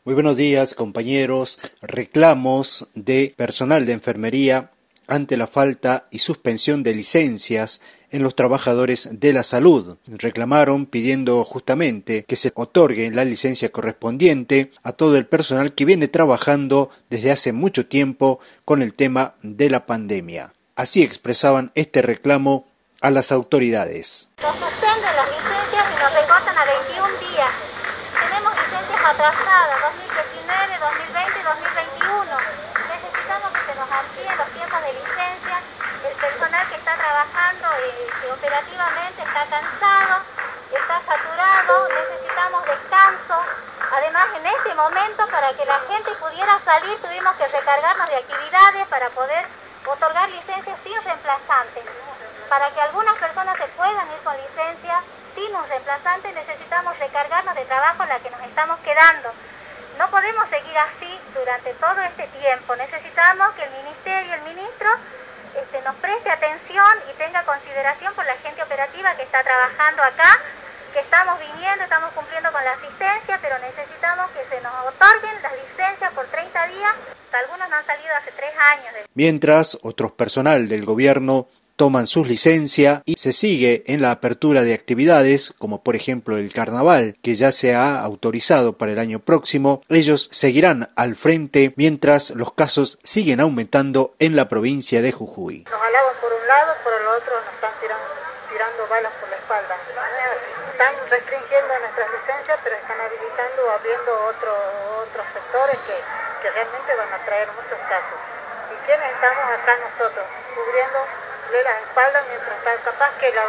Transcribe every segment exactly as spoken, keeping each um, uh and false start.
Muy buenos días, compañeros. Reclamos de personal de enfermería ante la falta y suspensión de licencias en los trabajadores de la salud. Reclamaron pidiendo justamente que se otorgue la licencia correspondiente a todo el personal que viene trabajando desde hace mucho tiempo con el tema de la pandemia. Así expresaban este reclamo a las autoridades. Nos suspenden las licencias y nos recortan a veintiún días. Tenemos licencias atrasadas, dos mil diecinueve, dos mil veinte y dos mil veintiuno. Necesitamos que se nos amplíen los tiempos de licencia. El personal que está trabajando eh, que operativamente está cansado, está saturado, necesitamos descanso. Además, en este momento, para que la gente pudiera salir, tuvimos que recargarnos de actividades para poder otorgar licencias sin reemplazantes. Para que algunas personas se puedan ir con licencia sin un reemplazante, necesitamos recargarnos de trabajo en la que nos estamos quedando. No podemos seguir así durante todo este tiempo. Necesitamos que el Ministerio y el Ministro este, nos preste atención y tenga consideración por la gente operativa que está trabajando acá, que estamos viniendo, estamos cumpliendo con la asistencia, pero necesitamos que se nos otorguen las licencias por treinta días. Algunos no han salido hace tres años. Mientras, otros personal del gobierno toman sus licencias y se sigue en la apertura de actividades, como por ejemplo el carnaval, que ya se ha autorizado para el año próximo. Ellos seguirán al frente mientras los casos siguen aumentando en la provincia de Jujuy. Nos alaban por un lado, por el otro nos están tirando, tirando balas por la espalda. Están restringiendo nuestras licencias, pero están habilitando o abriendo otro, otros sectores que, que realmente van a traer muchos casos. ¿Y quiénes estamos acá nosotros? Cubriendo las espaldas mientras está capaz que la,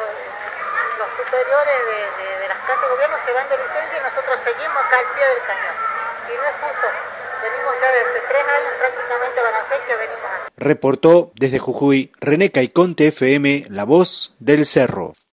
los superiores de, de, de las casas de gobierno se van de licencia y nosotros seguimos acá al pie del cañón. Y no es justo. Venimos ya desde tres años, prácticamente van a ser que venimos aquí. Reportó desde Jujuy René Caiconte F M, La Voz del Cerro.